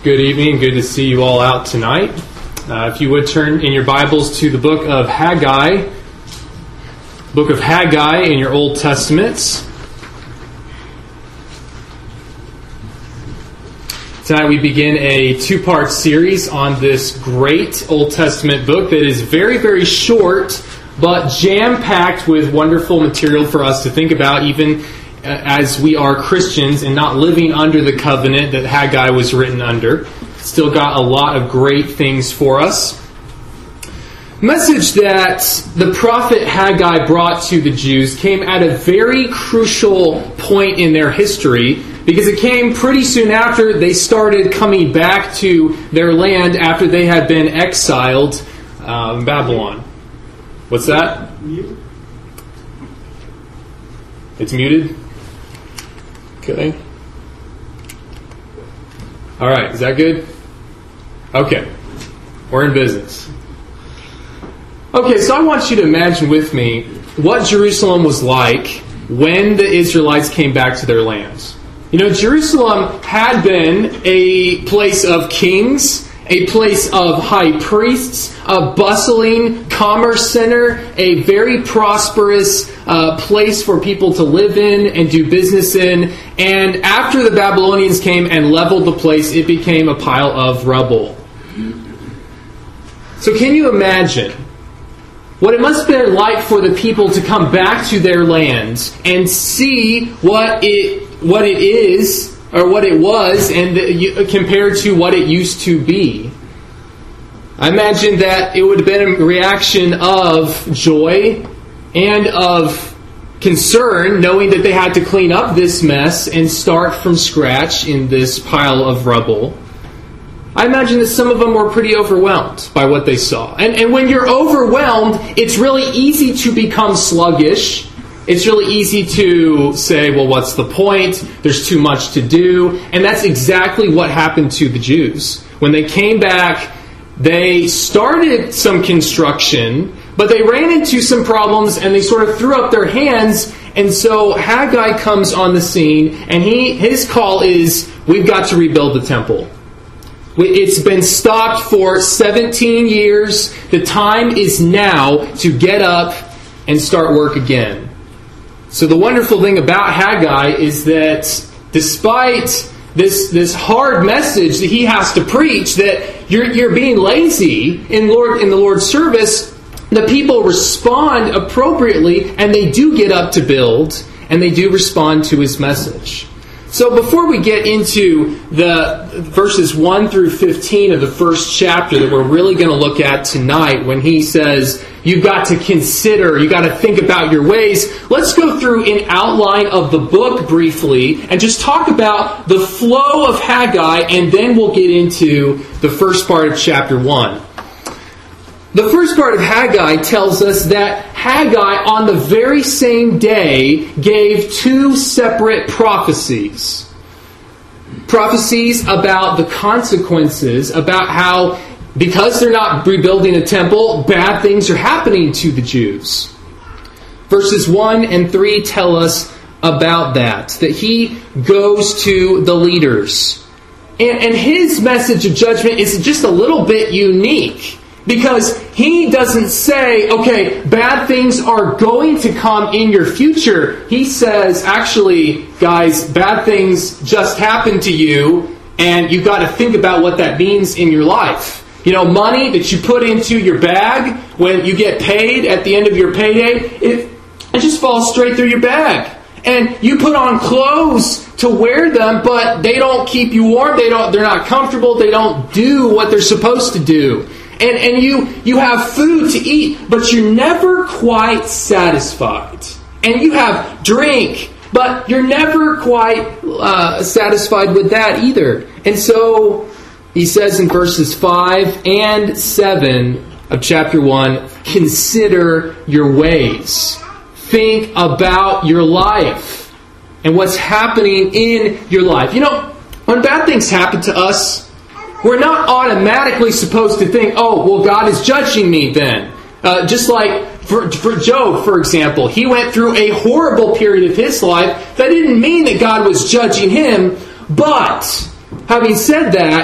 Good evening. Good to see you all out tonight. If you would turn in your Bibles to the book of Haggai. Book of Haggai in your Old Testaments. Tonight we begin a two-part series on this great Old Testament book that is very, very short, but jam-packed with wonderful material for us to think about, even as we are Christians and not living under the covenant that Haggai was written under. Still got a lot of great things for us. The message that the prophet Haggai brought to the Jews came at a very crucial point in their history, because it came pretty soon after they started coming back to their land after they had been exiled in Babylon. What's that? It's muted? Okay. All right, is that good? Okay. We're in business. Okay, so I want you to imagine with me what Jerusalem was like when the Israelites came back to their lands. You know, Jerusalem had been a place of kings, a place of high priests, a bustling commerce center, a very prosperous place for people to live in and do business in. And after the Babylonians came and leveled the place, it became a pile of rubble. So can you imagine what it must have been like for the people to come back to their lands and see what it is, or what it was, and compared to what it used to be? I imagine that it would have been a reaction of joy and of concern, knowing that they had to clean up this mess and start from scratch in this pile of rubble. I imagine that some of them were pretty overwhelmed by what they saw. And when you're overwhelmed, it's really easy to become sluggish. It's really easy to say, well, what's the point? There's too much to do. And that's exactly what happened to the Jews. When they came back, they started some construction, but they ran into some problems and they sort of threw up their hands. And so Haggai comes on the scene, and his call is, we've got to rebuild the temple. It's been stopped for 17 years. The time is now to get up and start work again. So the wonderful thing about Haggai is that despite this hard message that he has to preach, that you're being lazy in the Lord's service, the people respond appropriately, and they do get up to build, and they do respond to his message. So before we get into the verses 1 through 15 of the first chapter that we're really going to look at tonight, when he says, you've got to consider, you've got to think about your ways, let's go through an outline of the book briefly and just talk about the flow of Haggai, and then we'll get into the first part of chapter 1. The first part of Haggai tells us that Haggai, on the very same day, gave two separate prophecies. Prophecies about the consequences, about how, because they're not rebuilding a temple, bad things are happening to the Jews. Verses 1 and 3 tell us about that he goes to the leaders. And his message of judgment is just a little bit unique, because he doesn't say, okay, bad things are going to come in your future. He says, actually, guys, bad things just happened to you, and you've got to think about what that means in your life. You know, money that you put into your bag when you get paid at the end of your payday, it just falls straight through your bag. And you put on clothes to wear them, but they don't keep you warm. They're not comfortable. They don't do what they're supposed to do. And you have food to eat, but you're never quite satisfied. And you have drink, but you're never quite satisfied with that either. And so he says in verses 5 and 7 of chapter 1, consider your ways. Think about your life and what's happening in your life. You know, when bad things happen to us, we're not automatically supposed to think, oh, well, God is judging me then. Just like for Job, for example, he went through a horrible period of his life. That didn't mean that God was judging him. But having said that,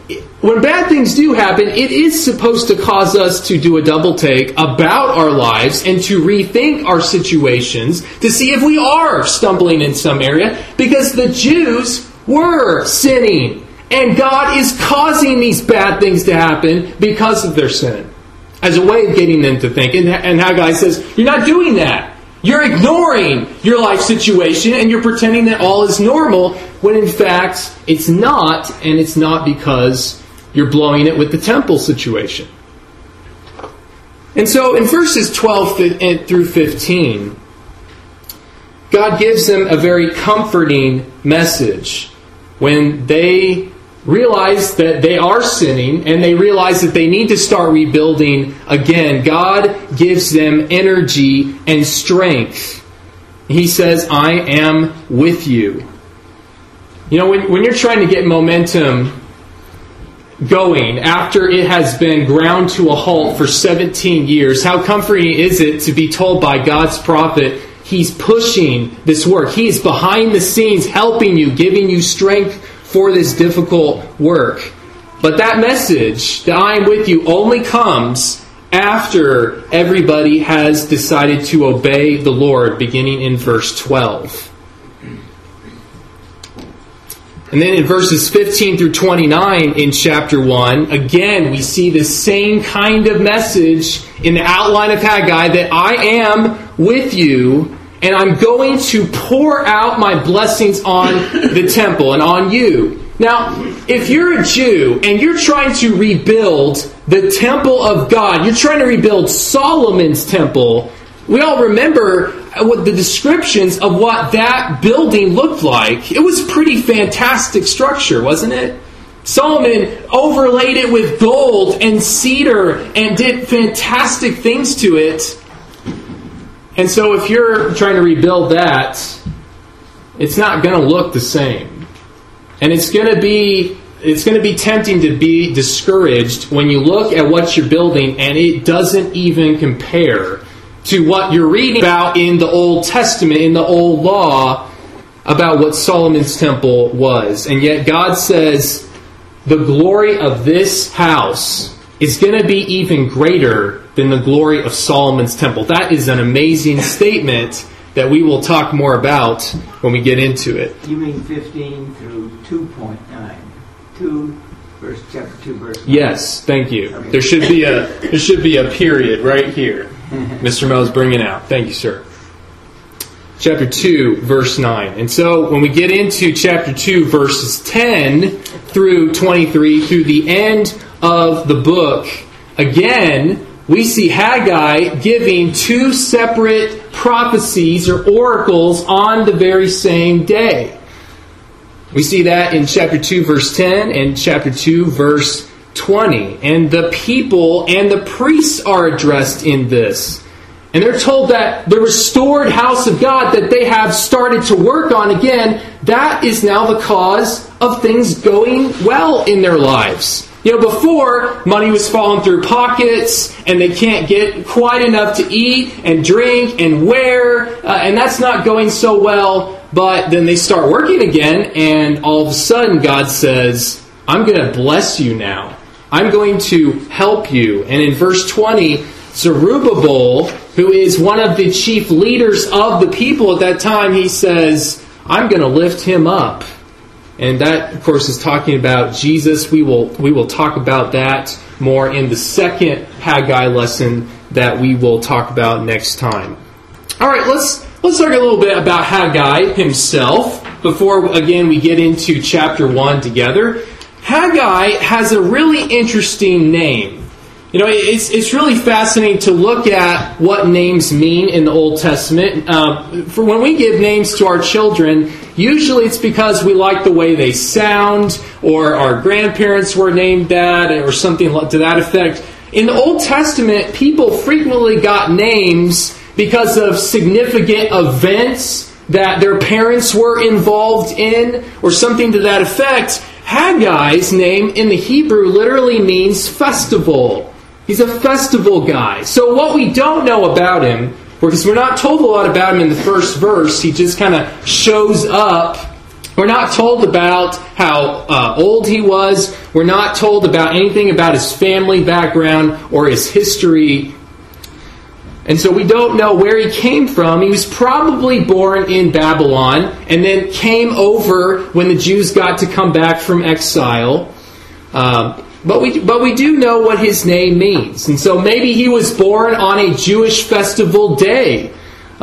when bad things do happen, it is supposed to cause us to do a double take about our lives and to rethink our situations to see if we are stumbling in some area, because the Jews were sinning. And God is causing these bad things to happen because of their sin, as a way of getting them to think. And Haggai says, you're not doing that. You're ignoring your life situation and you're pretending that all is normal, when in fact it's not, and it's not because you're blowing it with the temple situation. And so in verses 12 through 15, God gives them a very comforting message when they realize that they are sinning and they realize that they need to start rebuilding again. God gives them energy and strength. He says, I am with you. You know, when you're trying to get momentum going after it has been ground to a halt for 17 years, how comforting is it to be told by God's prophet, He's pushing this work. He is behind the scenes helping you, giving you strength for this difficult work. But that message, that I am with you, only comes after everybody has decided to obey the Lord, beginning in verse 12. And then in verses 15 through 29 in chapter 1, again, we see the same kind of message in the outline of Haggai, that I am with you, and I'm going to pour out my blessings on the temple and on you. Now, if you're a Jew and you're trying to rebuild the temple of God, you're trying to rebuild Solomon's temple, we all remember what the descriptions of what that building looked like. It was a pretty fantastic structure, wasn't it? Solomon overlaid it with gold and cedar and did fantastic things to it. And so if you're trying to rebuild that, it's not going to look the same. And it's going to be tempting to be discouraged when you look at what you're building and it doesn't even compare to what you're reading about in the Old Testament, in the Old Law, about what Solomon's temple was. And yet God says the glory of this house is going to be even greater than the glory of Solomon's temple. That is an amazing statement that we will talk more about when we get into it. You mean 15 through 2.9? Chapter 2, verse 9. Yes, thank you. Okay. There should be a period right here. Mr. Mo's bringing out. Thank you, sir. Chapter 2, verse 9. And so when we get into chapter 2, verses 10 through 23, through the end of the book, again, we see Haggai giving two separate prophecies or oracles on the very same day. We see that in chapter 2, verse 10 and chapter 2, verse 20. And the people and the priests are addressed in this. And they're told that the restored house of God that they have started to work on again, that is now the cause of things going well in their lives. You know, before, money was falling through pockets, and they can't get quite enough to eat and drink and wear, and that's not going so well. But then they start working again, and all of a sudden God says, I'm going to bless you now. I'm going to help you. And in verse 20, Zerubbabel, who is one of the chief leaders of the people at that time, he says, I'm going to lift him up. And that, of course, is talking about Jesus. We will talk about that more in the second Haggai lesson that we will talk about next time. All right, let's talk a little bit about Haggai himself before, again, we get into chapter 1 together. Haggai has a really interesting name. You know, it's really fascinating to look at what names mean in the Old Testament. For when we give names to our children, usually it's because we like the way they sound, or our grandparents were named that, or something to that effect. In the Old Testament, people frequently got names because of significant events that their parents were involved in, or something to that effect. Haggai's name in the Hebrew literally means festival. He's a festival guy. So what we don't know about him, because we're not told a lot about him in the first verse, he just kind of shows up We're not told about how old he was. We're not told about anything about his family background or his history. And so we don't know where he came from. He was probably born in Babylon and then came over when the Jews got to come back from exile. But we do know what his name means. And so maybe he was born on a Jewish festival day.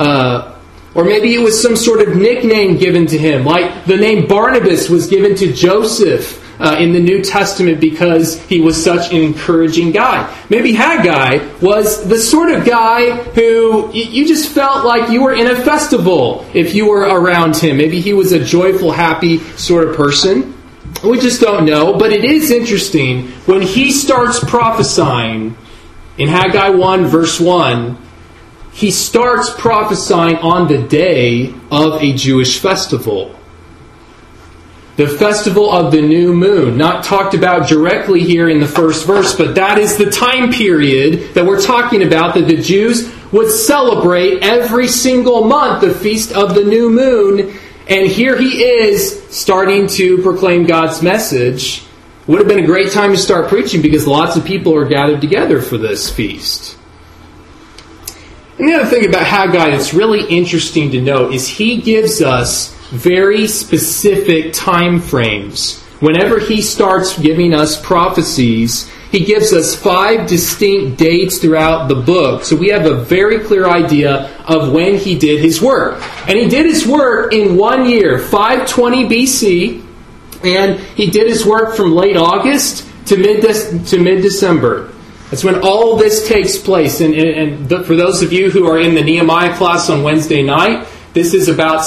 Or maybe it was some sort of nickname given to him, like the name Barnabas was given to Joseph in the New Testament because he was such an encouraging guy. Maybe Haggai was the sort of guy who you just felt like you were in a festival if you were around him. Maybe he was a joyful, happy sort of person. We just don't know. But it is interesting when he starts prophesying in Haggai 1 verse 1, he starts prophesying on the day of a Jewish festival. The festival of the new moon. Not talked about directly here in the first verse, but that is the time period that we're talking about that the Jews would celebrate every single month, the feast of the new moon. And here he is starting to proclaim God's message. Would have been a great time to start preaching because lots of people are gathered together for this feast. And the other thing about Haggai that's really interesting to note is he gives us very specific time frames. Whenever he starts giving us prophecies, he gives us 5 distinct dates throughout the book. So we have a very clear idea of when he did his work. And he did his work in 1 year, 520 BC. And he did his work from late August to mid-December. That's when all this takes place. And for those of you who are in the Nehemiah class on Wednesday night, this is about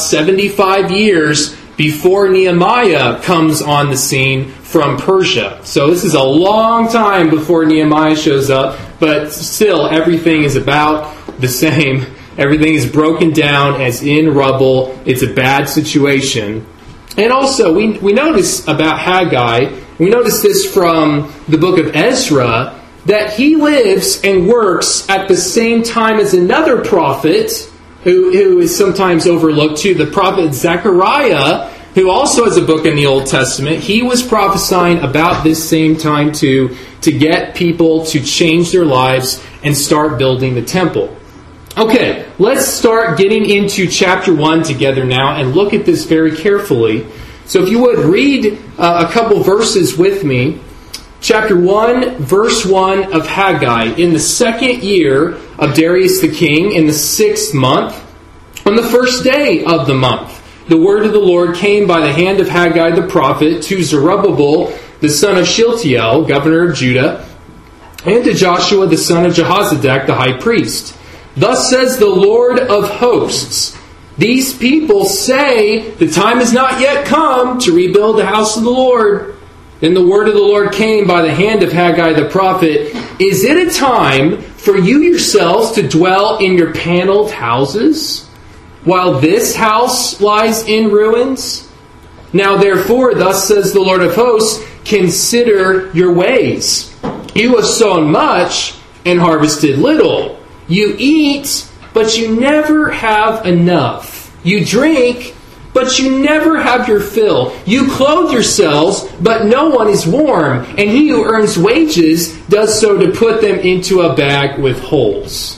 75 years before Nehemiah comes on the scene from Persia. So this is a long time before Nehemiah shows up, but still everything is about the same. Everything is broken down as in rubble. It's a bad situation. And also, we notice about Haggai, we notice this from the book of Ezra, that he lives and works at the same time as another prophet who is sometimes overlooked too, the prophet Zechariah, who also has a book in the Old Testament. He was prophesying about this same time too, to get people to change their lives and start building the temple. Okay, let's start getting into chapter 1 together now and look at this very carefully. So if you would, read a couple verses with me. Chapter 1, verse 1 of Haggai. In the 2nd year of Darius the king, in the 6th month, on the 1st day of the month, the word of the Lord came by the hand of Haggai the prophet to Zerubbabel, the son of Shealtiel, governor of Judah, and to Joshua, the son of Jehozadak, the high priest. Thus says the Lord of hosts, these people say the time has not yet come to rebuild the house of the Lord. Then the word of the Lord came by the hand of Haggai the prophet. Is it a time for you yourselves to dwell in your paneled houses, while this house lies in ruins? Now therefore, thus says the Lord of hosts, consider your ways. You have sown much and harvested little. You eat, but you never have enough. You drink, but you never have your fill. You clothe yourselves, but no one is warm. And he who earns wages does so to put them into a bag with holes.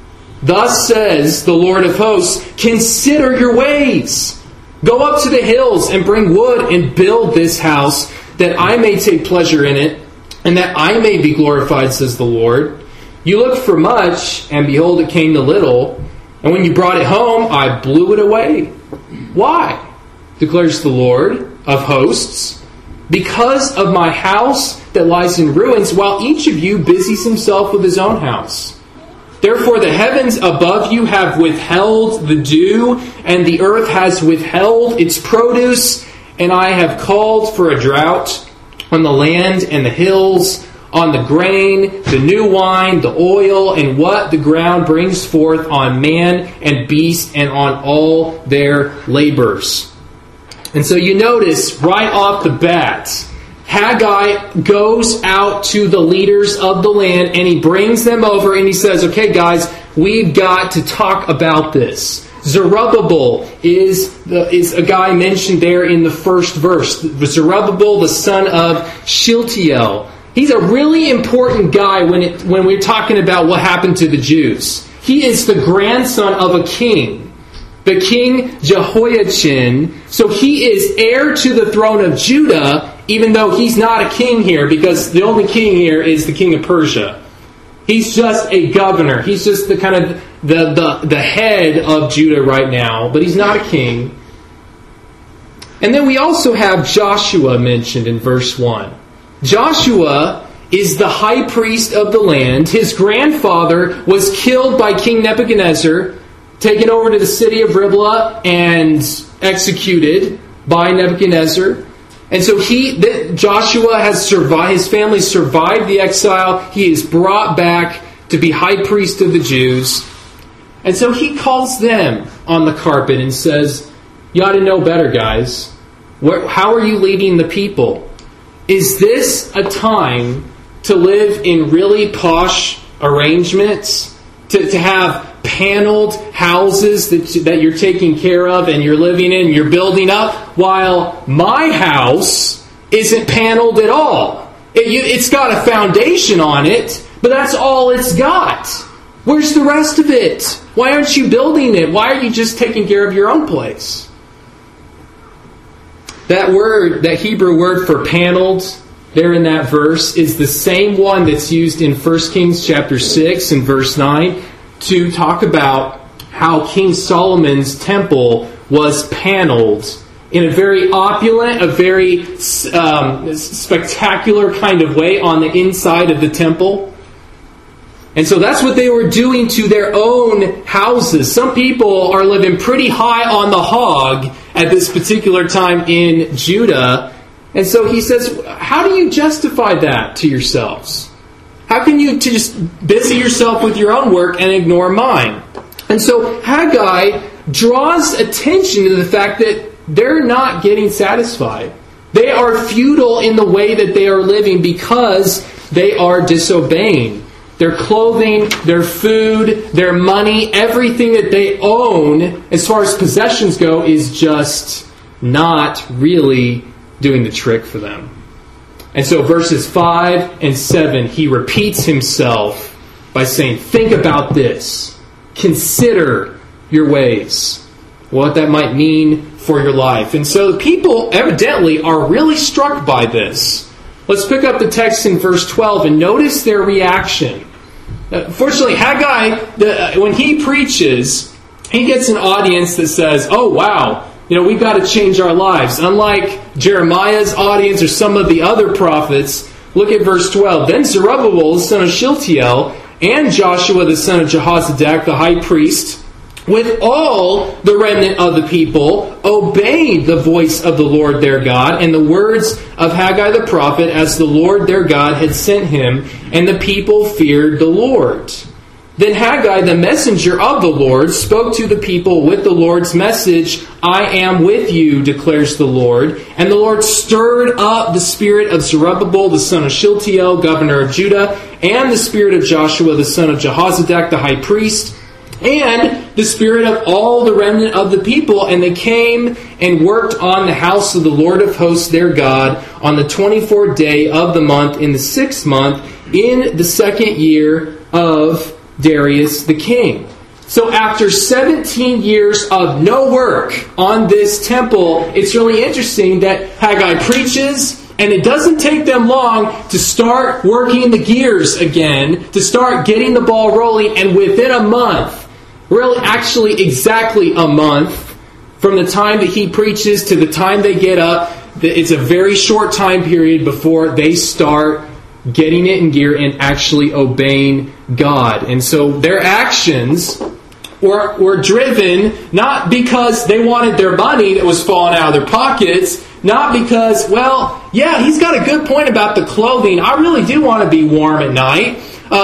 Thus says the Lord of hosts, consider your ways. Go up to the hills and bring wood and build this house, that I may take pleasure in it, and that I may be glorified, says the Lord. You looked for much, and behold, it came to little. And when you brought it home, I blew it away. Why? Declares the Lord of hosts. Because of my house that lies in ruins, while each of you busies himself with his own house. Therefore the heavens above you have withheld the dew, and the earth has withheld its produce, and I have called for a drought on the land and the hills, on the grain, the new wine, the oil, and what the ground brings forth, on man and beast, and on all their labors. And so you notice right off the bat, Haggai goes out to the leaders of the land and he brings them over and he says, okay guys, we've got to talk about this. Zerubbabel is a guy mentioned there in the first verse. Zerubbabel, the son of Shealtiel. He's a really important guy when we're talking about what happened to the Jews. He is the grandson of a king, the king Jehoiachin. So he is heir to the throne of Judah, even though he's not a king here, because the only king here is the king of Persia. He's just a governor. He's just the kind of the head of Judah right now, but he's not a king. And then we also have Joshua mentioned in verse 1. Joshua is the high priest of the land. His grandfather was killed by King Nebuchadnezzar, taken over to the city of Riblah and executed by Nebuchadnezzar. And so Joshua has survived, his family survived the exile. He is brought back to be high priest of the Jews. And so he calls them on the carpet and says, you ought to know better, guys. How are you leading the people? Is this a time to live in really posh arrangements? To have paneled houses that you're taking care of and you're living in, you're building up, while my house isn't paneled at all. It's got a foundation on it, but that's all it's got. Where's the rest of it? Why aren't you building it? Why are you just taking care of your own place? That Hebrew word for paneled there in that verse is the same one that's used in 1 Kings chapter 6 and verse 9 to talk about how King Solomon's temple was paneled in a very opulent, a very spectacular kind of way on the inside of the temple. And so that's what they were doing to their own houses. Some people are living pretty high on the hog at this particular time in Judah. And so he says, how do you justify that to yourselves? How can you just busy yourself with your own work and ignore mine? And so Haggai draws attention to the fact that they're not getting satisfied. They are futile in the way that they are living because they are disobeying. Their clothing, their food, their money, everything that they own, as far as possessions go, is just not really doing the trick for them. And so verses 5 and 7, he repeats himself by saying, think about this. Consider your ways. What that might mean for your life. And so the people evidently are really struck by this. Let's pick up the text in verse 12 and notice their reaction. Fortunately, Haggai, when he preaches, he gets an audience that says, oh wow, we've got to change our lives. Unlike Jeremiah's audience or some of the other prophets, look at verse 12. Then Zerubbabel, the son of Shealtiel, and Joshua, the son of Jehozadak, the high priest, with all the remnant of the people, obeyed the voice of the Lord their God and the words of Haggai the prophet as the Lord their God had sent him, and the people feared the Lord. Then Haggai, the messenger of the Lord, spoke to the people with the Lord's message, I am with you, declares the Lord. And the Lord stirred up the spirit of Zerubbabel, the son of Shealtiel, governor of Judah, and the spirit of Joshua, the son of Jehozadak, the high priest, and the spirit of all the remnant of the people. And they came and worked on the house of the Lord of hosts their God on the 24th day of the month in the 6th month in the 2nd year of Darius the king. So after 17 years of no work on this temple, it's really interesting that Haggai preaches, and it doesn't take them long to start working the gears again, to start getting the ball rolling, and within a month, really actually exactly a month, from the time that he preaches to the time they get up, it's a very short time period before they start getting it in gear and actually obeying God. And so their actions were driven not because they wanted their money that was falling out of their pockets, not because, he's got a good point about the clothing. I really do want to be warm at night.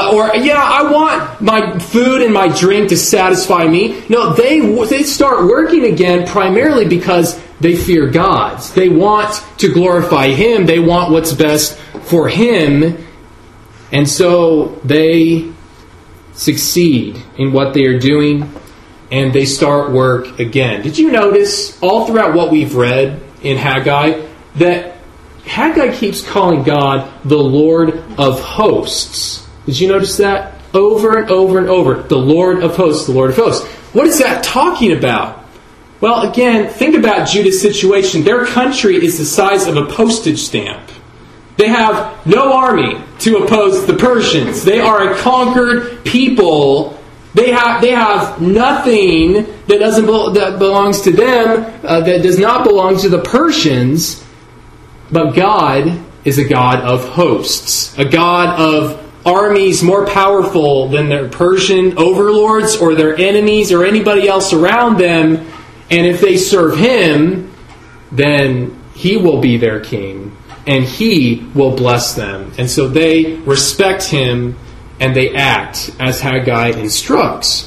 I want my food and my drink to satisfy me. No, they start working again primarily because they fear God. They want to glorify Him. They want what's best for Him. And so they succeed in what they are doing. and they start work again. Did you notice all throughout what we've read in Haggai that Haggai keeps calling God the Lord of hosts? Did you notice that? Over and over and over. The Lord of hosts, the Lord of hosts. What is that talking about? Well, again, think about Judah's situation. Their country is the size of a postage stamp. They have no army to oppose the Persians. They are a conquered people. They have nothing that belongs to them, that does not belong to the Persians. But God is a God of hosts, a God of armies more powerful than their Persian overlords or their enemies or anybody else around them. And if they serve Him, then He will be their king and He will bless them. And so they respect Him and they act as Haggai instructs.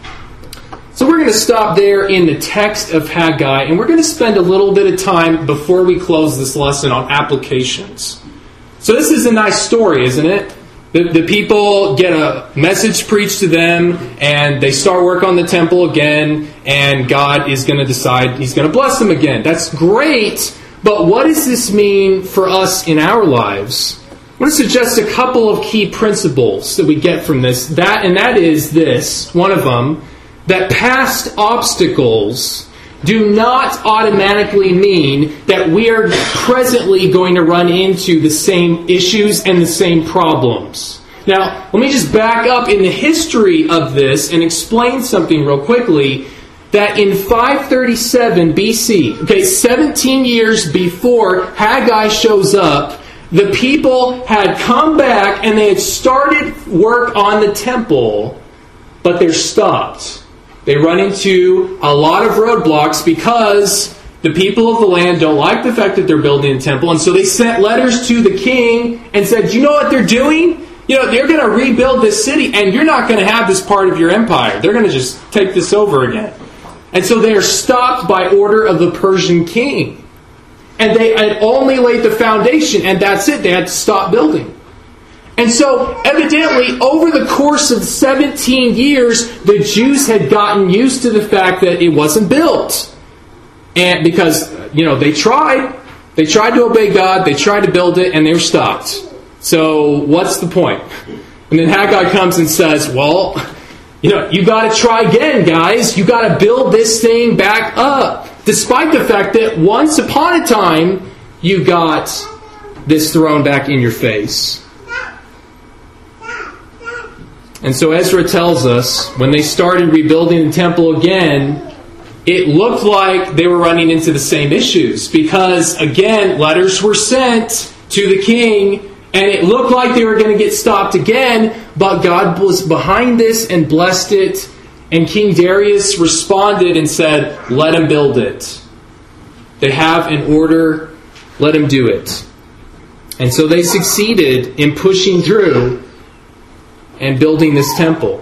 So we're going to stop there in the text of Haggai, and we're going to spend a little bit of time before we close this lesson on applications. So this is a nice story, isn't it? The people get a message preached to them, and they start work on the temple again, and God is going to decide He's going to bless them again. That's great, but what does this mean for us in our lives? I want to suggest a couple of key principles that we get from this. That is this, one of them, that past obstacles do not automatically mean that we are presently going to run into the same issues and the same problems. Now, let me just back up in the history of this and explain something real quickly. That in 537 BC, 17 years before Haggai shows up, the people had come back and they had started work on the temple, but they're stopped. They run into a lot of roadblocks because the people of the land don't like the fact that they're building a temple. And so they sent letters to the king and said, you know what they're doing? They're going to rebuild this city and you're not going to have this part of your empire. They're going to just take this over again. And so they are stopped by order of the Persian king. And they had only laid the foundation, and that's it. They had to stop building. And so, evidently, over the course of 17 years, the Jews had gotten used to the fact that it wasn't built. And because, they tried to obey God, they tried to build it, and they were stopped. So, what's the point? And then Haggai comes and says, well, you got to try again, guys. You got to build this thing back up. Despite the fact that once upon a time, you got this thrown back in your face. And so Ezra tells us, when they started rebuilding the temple again, it looked like they were running into the same issues. Because, again, letters were sent to the king, and it looked like they were going to get stopped again, but God was behind this and blessed it. And King Darius responded and said, let him build it. They have an order, let him do it. And so they succeeded in pushing through and building this temple.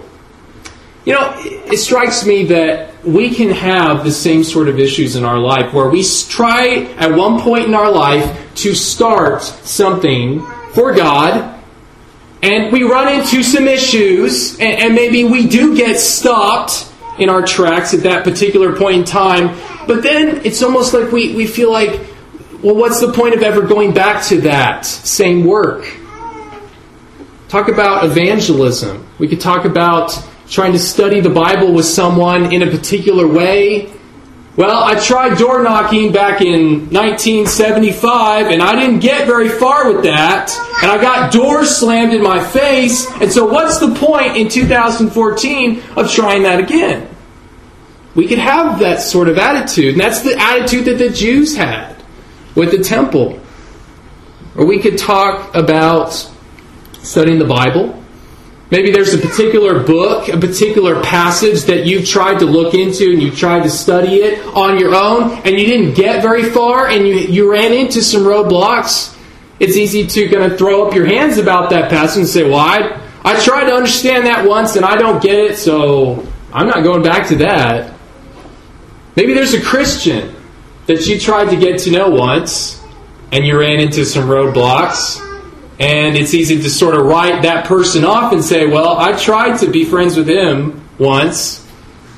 It strikes me that we can have the same sort of issues in our life where we try at one point in our life to start something for God, and we run into some issues, and maybe we do get stopped in our tracks at that particular point in time. But then it's almost like we feel like, well, what's the point of ever going back to that same work? Talk about evangelism. We could talk about trying to study the Bible with someone in a particular way. Well, I tried door knocking back in 1975, and I didn't get very far with that. And I got doors slammed in my face. And so what's the point in 2014 of trying that again? We could have that sort of attitude. And that's the attitude that the Jews had with the temple. Or we could talk about studying the Bible. Maybe there's a particular book, a particular passage that you've tried to look into and you tried to study it on your own and you didn't get very far and you ran into some roadblocks. It's easy to kind of throw up your hands about that passage and say, well, I tried to understand that once and I don't get it, so I'm not going back to that. Maybe there's a Christian that you tried to get to know once and you ran into some roadblocks. And it's easy to sort of write that person off and say, well, I tried to be friends with him once,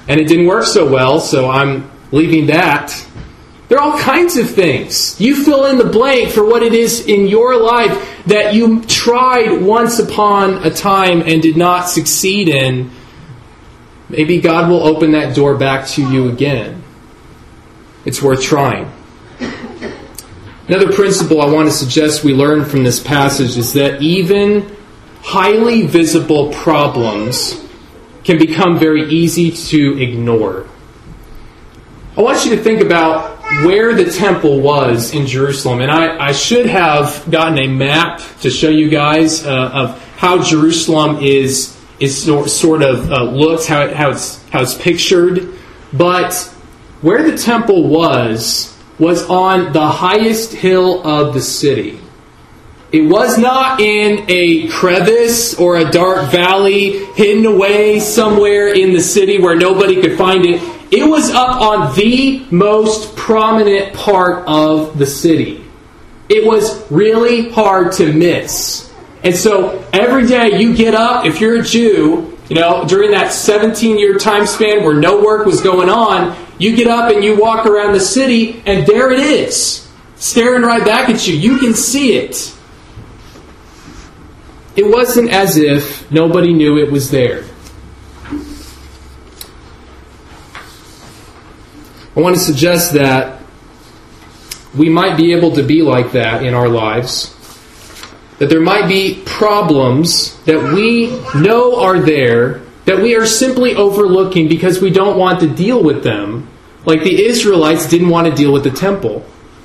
and it didn't work so well, so I'm leaving that. There are all kinds of things. You fill in the blank for what it is in your life that you tried once upon a time and did not succeed in. Maybe God will open that door back to you again. It's worth trying. Another principle I want to suggest we learn from this passage is that even highly visible problems can become very easy to ignore. I want you to think about where the temple was in Jerusalem. And I should have gotten a map to show you guys of how Jerusalem is sort of looks, how it's pictured. But where the temple was on the highest hill of the city. It was not in a crevice or a dark valley hidden away somewhere in the city where nobody could find it. It was up on the most prominent part of the city. It was really hard to miss. And so every day you get up, if you're a Jew, during that 17-year time span where no work was going on, you get up and you walk around the city, and there it is, staring right back at you. You can see it. It wasn't as if nobody knew it was there. I want to suggest that we might be able to be like that in our lives. That there might be problems that we know are there that we are simply overlooking because we don't want to deal with them, like the Israelites didn't want to deal with the temple.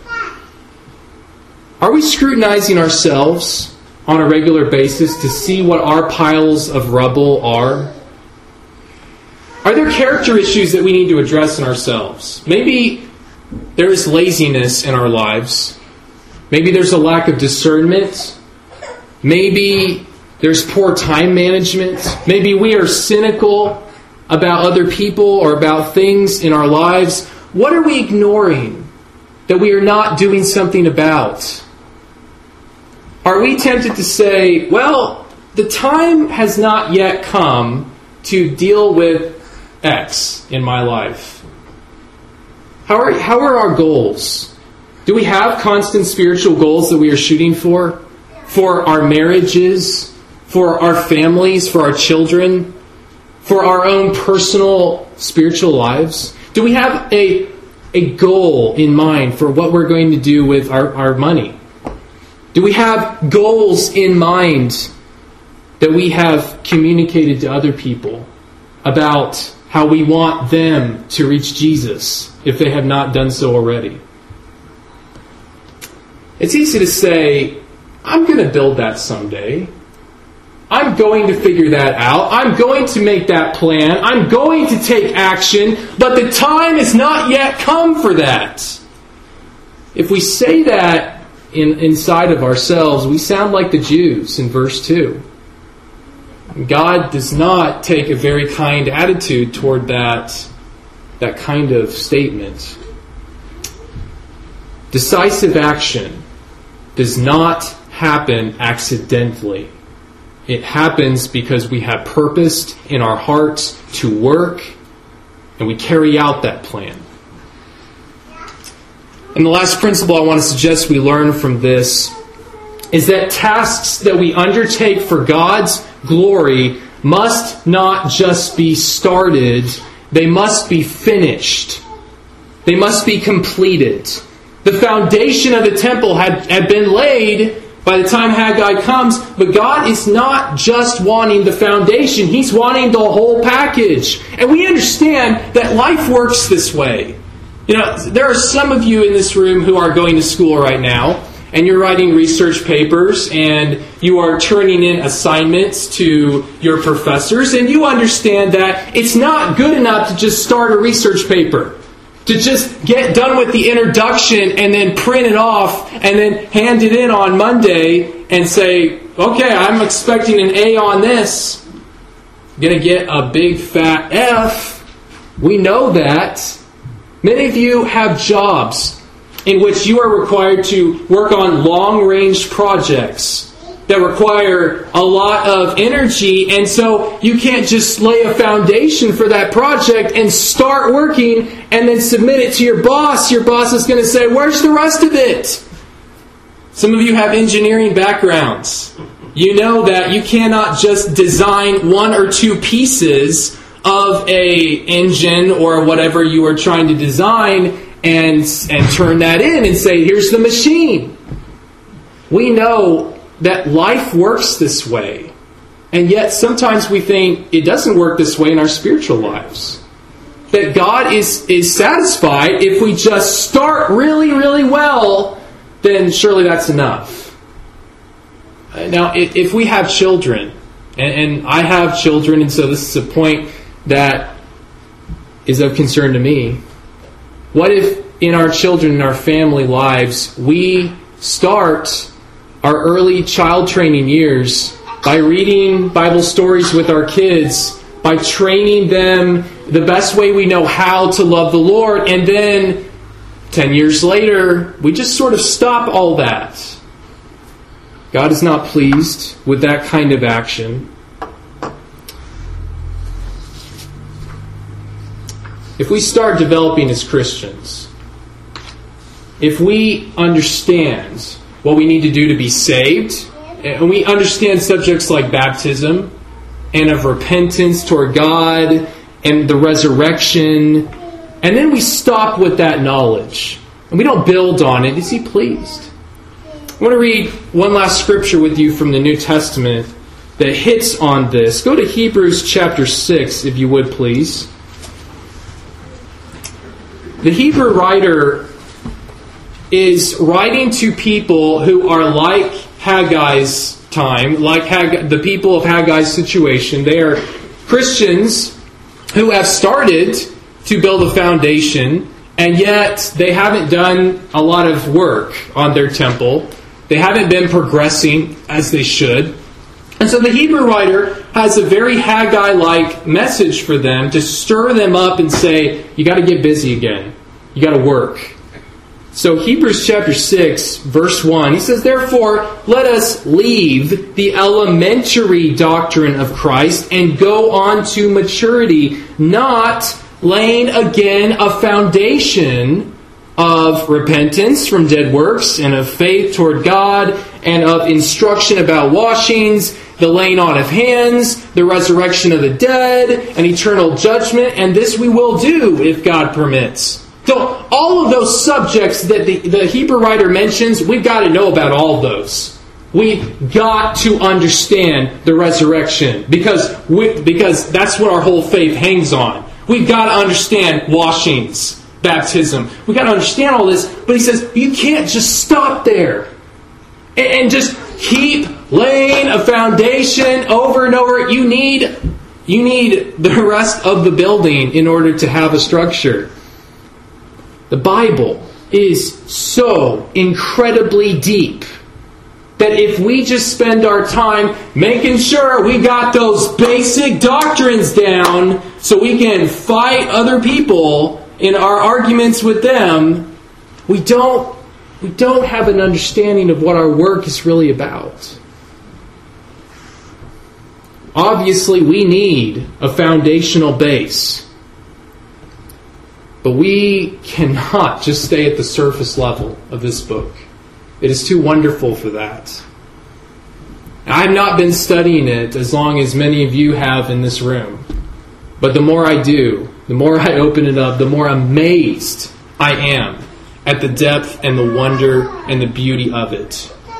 Are we scrutinizing ourselves on a regular basis to see what our piles of rubble are? Are there character issues that we need to address in ourselves? Maybe there is laziness in our lives. Maybe there's a lack of discernment. Maybe there's poor time management. Maybe we are cynical about other people or about things in our lives. What are we ignoring that we are not doing something about? Are we tempted to say, well, the time has not yet come to deal with X in my life? How are our goals? Do we have constant spiritual goals that we are shooting for? For our marriages, for our families, for our children, for our own personal spiritual lives? Do we have a goal in mind for what we're going to do with our money? Do we have goals in mind that we have communicated to other people about how we want them to reach Jesus if they have not done so already? It's easy to say, I'm going to build that someday. I'm going to figure that out. I'm going to make that plan. I'm going to take action, but the time has not yet come for that. If we say that inside of ourselves, we sound like the Jews in verse 2. God does not take a very kind attitude toward that kind of statement. Decisive action does not happen accidentally. It happens because we have purposed in our hearts to work, and we carry out that plan. And the last principle I want to suggest we learn from this is that tasks that we undertake for God's glory must not just be started, they must be finished. They must be completed. The foundation of the temple had been laid by the time Haggai comes, but God is not just wanting the foundation, He's wanting the whole package. And we understand that life works this way. There are some of you in this room who are going to school right now, and you're writing research papers, and you are turning in assignments to your professors, and you understand that it's not good enough to just start a research paper, to just get done with the introduction and then print it off and then hand it in on Monday and say, okay, I'm expecting an A on this. I'm going to get a big fat F. We know that. Many of you have jobs in which you are required to work on long-range projects that require a lot of energy, and so you can't just lay a foundation for that project and start working and then submit it to your boss. Your boss is going to say, "Where's the rest of it?" Some of you have engineering backgrounds. You know that you cannot just design one or two pieces of a engine or whatever you are trying to design and turn that in and say, "Here's the machine." We know that life works this way. And yet sometimes we think it doesn't work this way in our spiritual lives. That God is satisfied if we just start really, really well, then surely that's enough. Now, if we have children, and I have children, and so this is a point that is of concern to me. What if in our children, in our family lives, we start our early child training years by reading Bible stories with our kids, by training them the best way we know how to love the Lord, and then 10 years later, we just sort of stop all that. God is not pleased with that kind of action. If we start developing as Christians, if we understand what we need to do to be saved, and we understand subjects like baptism and of repentance toward God and the resurrection, and then we stop with that knowledge and we don't build on it, is He pleased? I want to read one last scripture with you from the New Testament that hits on this. Go to Hebrews chapter 6, if you would please. The Hebrew writer is writing to people who are like Haggai's time, like the people of Haggai's situation. They are Christians who have started to build a foundation, and yet they haven't done a lot of work on their temple. They haven't been progressing as they should. And so the Hebrew writer has a very Haggai-like message for them to stir them up and say, you got to get busy again. You got to work. So Hebrews chapter 6, verse 1, he says, "Therefore, let us leave the elementary doctrine of Christ and go on to maturity, not laying again a foundation of repentance from dead works and of faith toward God and of instruction about washings, the laying on of hands, the resurrection of the dead, and eternal judgment, and this we will do if God permits." So all of those subjects that the Hebrew writer mentions, we've got to know about all of those. We've got to understand the resurrection because that's what our whole faith hangs on. We've got to understand washings, baptism. We've got to understand all this. But he says, you can't just stop there and just keep laying a foundation over and over. You need the rest of the building in order to have a structure. The Bible is so incredibly deep that if we just spend our time making sure we got those basic doctrines down so we can fight other people in our arguments with them, we don't have an understanding of what our work is really about. Obviously, we need a foundational base. But we cannot just stay at the surface level of this book. It is too wonderful for that. I have not been studying it as long as many of you have in this room. But the more I do, the more I open it up, the more amazed I am at the depth and the wonder and the beauty of it.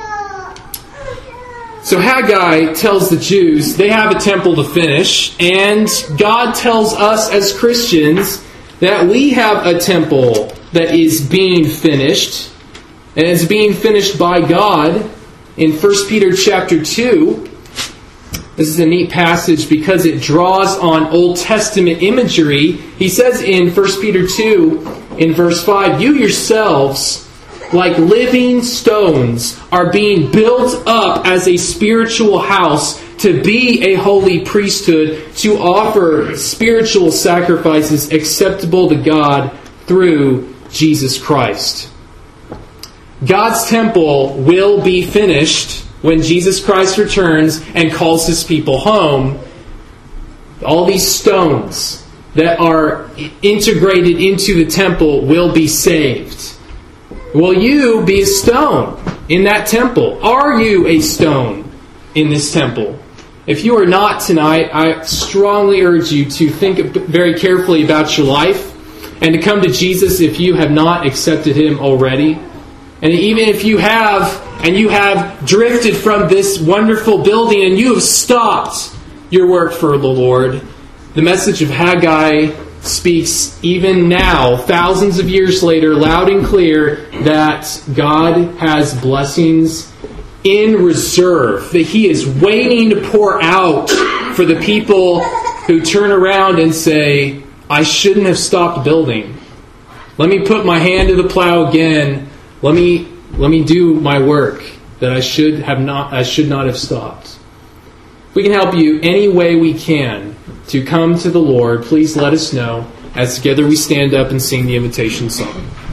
So Haggai tells the Jews they have a temple to finish, and God tells us as Christians that we have a temple that is being finished, and it's being finished by God. In 1 Peter chapter 2, this is a neat passage because it draws on Old Testament imagery. He says in 1 Peter 2, in verse 5, "You yourselves, like living stones, are being built up as a spiritual house to be a holy priesthood, to offer spiritual sacrifices acceptable to God through Jesus Christ." God's temple will be finished when Jesus Christ returns and calls His people home, all these stones that are integrated into the temple will be saved. Will you be a stone in that temple? Are you a stone in this temple? If you are not tonight, I strongly urge you to think very carefully about your life and to come to Jesus if you have not accepted Him already. And even if you have, and you have drifted from this wonderful building and you have stopped your work for the Lord, the message of Haggai speaks even now, thousands of years later, loud and clear, that God has blessings in reserve, that He is waiting to pour out for the people who turn around and say, I shouldn't have stopped building. Let me put my hand to the plow again. Let me do my work that I should not have stopped. We can help you any way we can to come to the Lord. Please let us know as together we stand up and sing the invitation song.